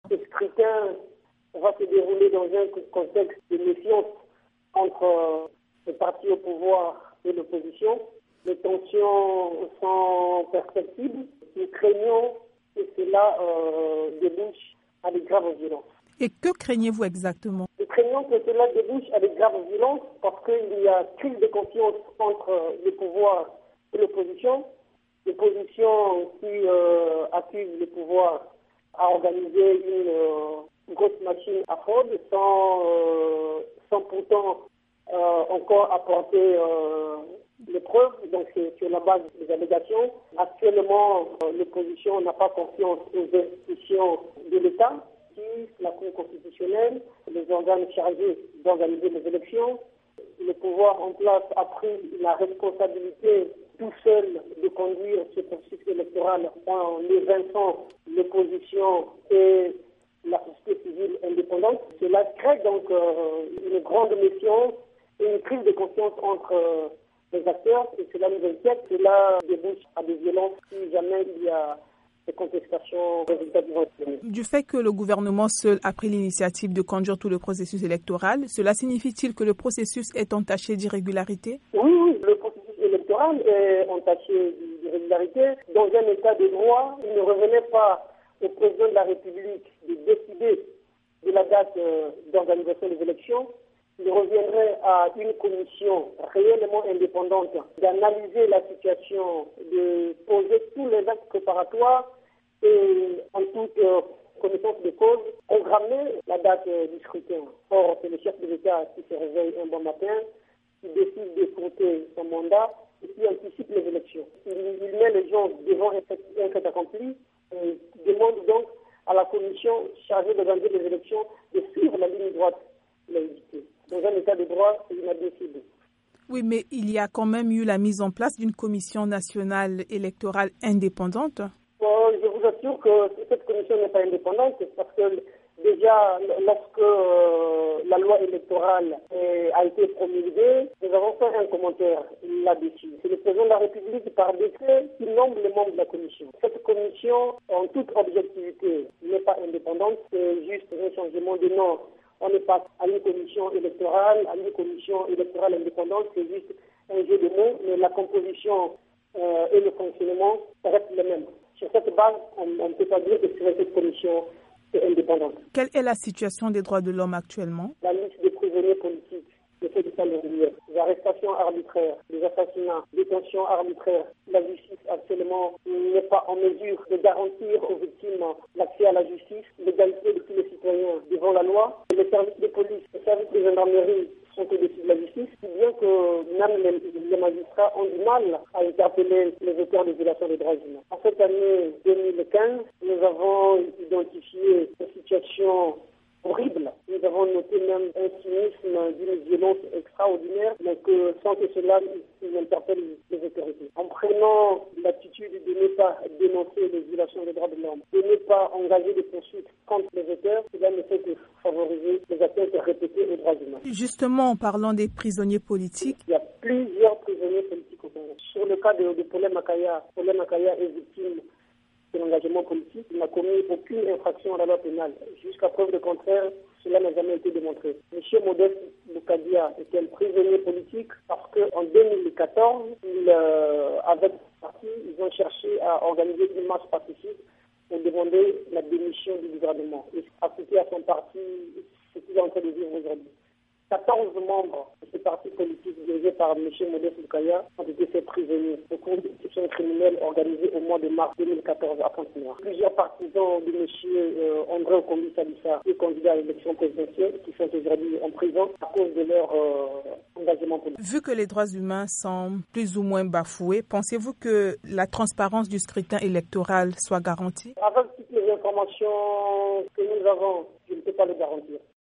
Ce scrutin va se dérouler dans un contexte de méfiance entre le parti au pouvoir et l'opposition. Les tensions sont perceptibles. Nous craignons que cela débouche à de graves violences. Et que craignez-vous exactement? Nous craignons que cela débouche à de graves violences parce qu'il y a crise de confiance entre le pouvoir et l'opposition. L'opposition qui accuse le pouvoir à organiser une grosse machine à fraude sans pourtant encore apporter les preuves. Donc c'est sur la base des allégations. Actuellement, l'opposition n'a pas confiance aux institutions de l'État, la Cour constitutionnelle, les organes chargés d'organiser les élections. Le pouvoir en place a pris la responsabilité tout seul de conduire ce processus électoral en évinçant l'opposition et la société civile indépendante. Cela crée donc une grande méfiance et une crise de confiance entre les acteurs et cela nous inquiète. Cela débouche à des violences si jamais il y a des contestations résultats du vote. Du fait que le gouvernement seul a pris l'initiative de conduire tout le processus électoral, cela signifie-t-il que le processus est entaché d'irrégularité? Oui, le processus électoral est entaché d'irrégularité. Dans un état de droit, il ne revenait pas au président de la République de décider de la date d'organisation des élections. Il reviendrait à une commission réellement indépendante d'analyser la situation, de poser tous les actes préparatoires et en toute connaissance de cause, programmer la date du scrutin. Or, c'est le chef de l'État qui se réveille un bon matin, qui décide de compter son mandat et qui anticipe les élections. Il met les gens devant un fait accompli et demande donc à la commission chargée d'organiser les élections de suivre la ligne droite qu'il a indiquée. Dans un état de droit, c'est inadmissible. Oui, mais il y a quand même eu la mise en place d'une commission nationale électorale indépendante. Je vous assure que cette commission n'est pas indépendante parce que déjà, lorsque la loi électorale a été promulguée, nous avons fait un commentaire là-dessus. C'est le président de la République par décret qui nomme les membres de la commission. Cette commission, en toute objectivité, n'est pas indépendante, c'est juste un changement de nom. On est pas à une commission électorale indépendante, c'est juste un jeu de mots, mais la composition et le fonctionnement restent les mêmes. Sur cette base, on ne peut pas dire que cette commission est indépendante. Quelle est la situation des droits de l'homme actuellement? La liste des prisonniers politiques, les faits de calendrier, les arrestations arbitraires, les assassinats, les détentions arbitraires. La justice actuellement n'est pas en mesure de garantir aux victimes l'accès à la justice, l'égalité de tous les citoyens devant la loi. Les services de police, les services de gendarmerie sont au-dessus de la justice, si bien que même les magistrats ont du mal à interpeller les auteurs de violations des droits humains. En cette année 2015, nous avons identifié une situation horrible. Nous avons noté même un cynisme d'une violence extraordinaire, mais que sans que cela interpelle les autorités. En prenant l'attitude de ne pas dénoncer les violations des droits de l'homme, de ne pas engager des poursuites contre les auteurs, cela ne fait que favoriser les atteintes répétées aux droits humains. Justement, en parlant des prisonniers politiques, il y a plusieurs prisonniers politiques au Congo. Sur le cas de Paulin Makaya est victime de l'engagement politique. Il n'a commis aucune infraction à la loi pénale. Jusqu'à preuve de contraire, cela n'a jamais été démontré. Monsieur Modeste Boukadia était un prisonnier politique parce qu'en 2014, avec le parti, ils ont cherché à organiser une marche pacifique pour demander la démission du gouvernement. Et appliqué à son parti, ce qu'il est en train de vivre aujourd'hui. 14 membres de ce parti politique dirigé par M. Modeste Boukadia ont été faits prisonniers au cours d'une exécution criminelle organisée au mois de mars 2014 à Pointe-Noire. Plusieurs partisans de M. André Okombi Salissa, et candidat à l'élection présidentielle, qui sont aujourd'hui en prison à cause de leur engagement politique. Vu que les droits humains sont plus ou moins bafoués, pensez-vous que la transparence du scrutin électoral soit garantie? Avec toutes les informations que nous avons, je ne peux pas le garantir.